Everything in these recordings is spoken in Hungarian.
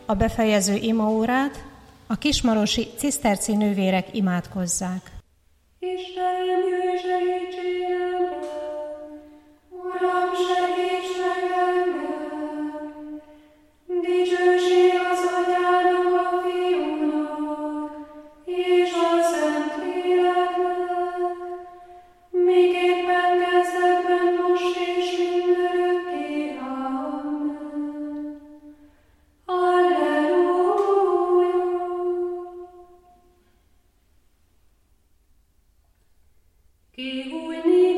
a befejező imaórát a kismarosi ciszterci nővérek imádkozzák. Istenem, jöjj segítségemre! Uram, segíts meg engem! Dicsőség az Atyának, a Fiúnak, és a Szentléleknek, miképpen kezdetben, most és mindörökké. Amen. Alleluja! Kihújni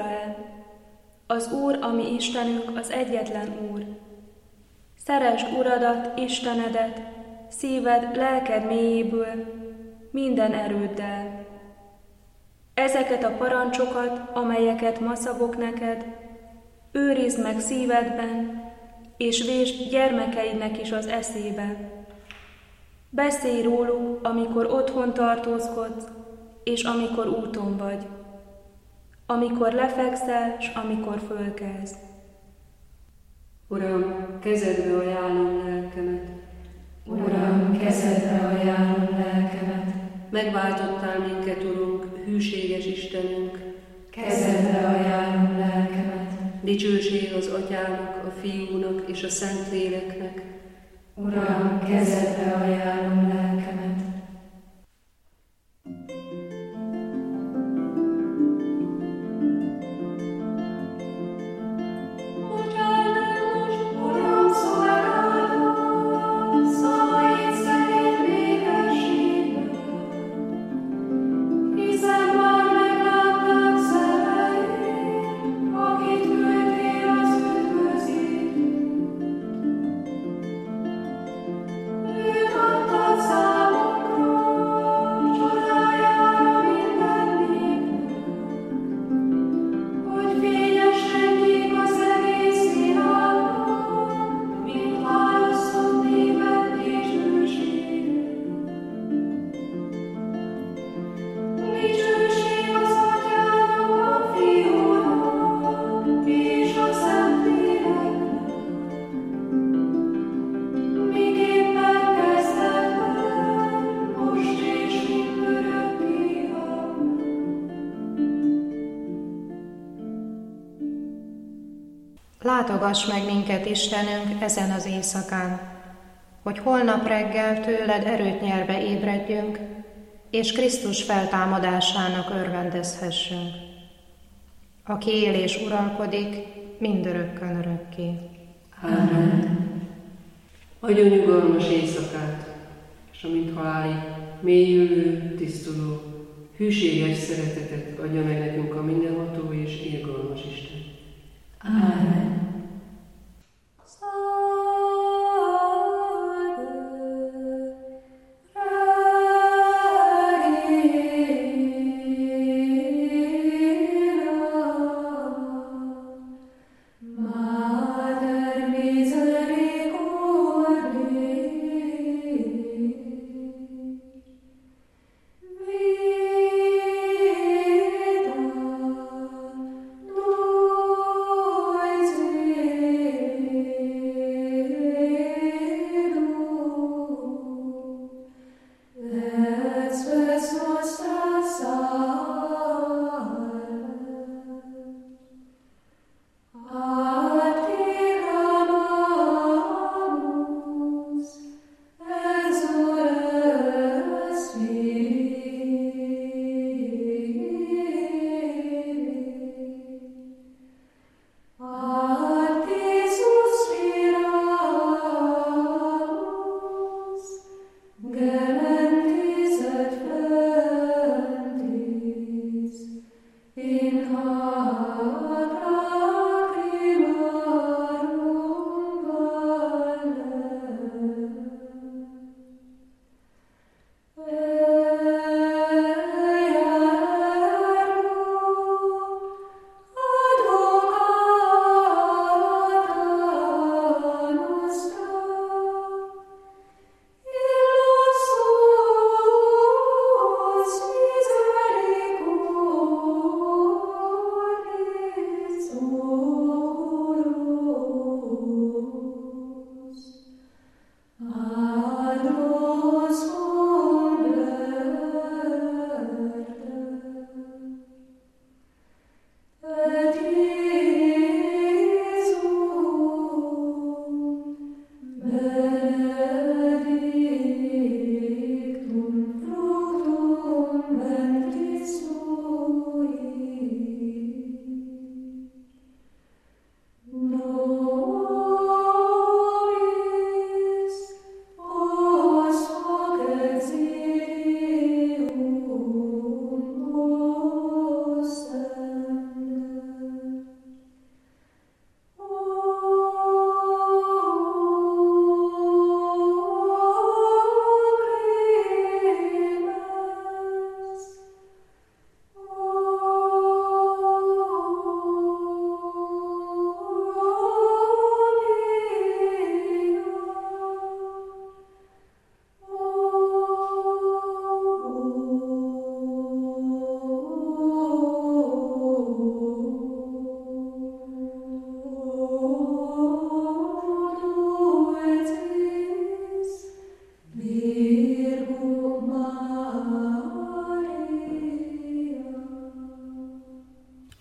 Izrael! Az Úr, a mi Istenünk, az egyetlen Úr. Szeresd Uradat, Istenedet, szíved, lelked mélyéből, minden erőddel. Ezeket a parancsokat, amelyeket ma szabok neked, őrizd meg szívedben, és vésd gyermekeidnek is az eszébe. Beszélj róluk, amikor otthon tartózkodsz, és amikor úton vagy, amikor lefekszel, s amikor fölkelsz. Uram, kezedbe ajánlom lelkemet. Uram, kezedbe ajánlom lelkemet. Megváltottál minket, Urunk, hűséges Istenünk. Kezedbe ajánlom lelkemet. Dicsőség az Atyának, a Fiúnak és a Szentléleknek. Uram, kezedbe ajánlom lelkemet. Látogass meg minket, Istenünk, ezen az éjszakán, hogy holnap reggel tőled erőt nyerve ébredjünk, és Krisztus feltámadásának örvendezhessünk, aki él és uralkodik mindörökkön örökké. Amen. Adjon nyugalmas éjszakát, és amint halálig mélyülő, tisztuló, hűséges szeretetet adja meg nekünk a mindenható és irgalmas Isten. Amen.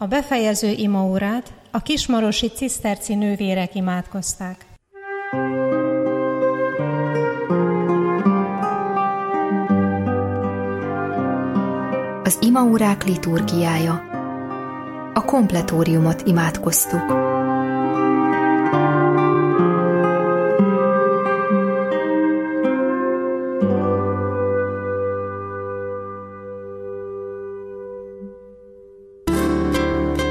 A befejező imaórát a kismarosi ciszterci nővérek imádkozták. Az imaórák liturgiája. A kompletóriumot imádkoztuk.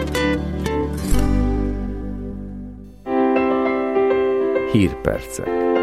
Hírpercek.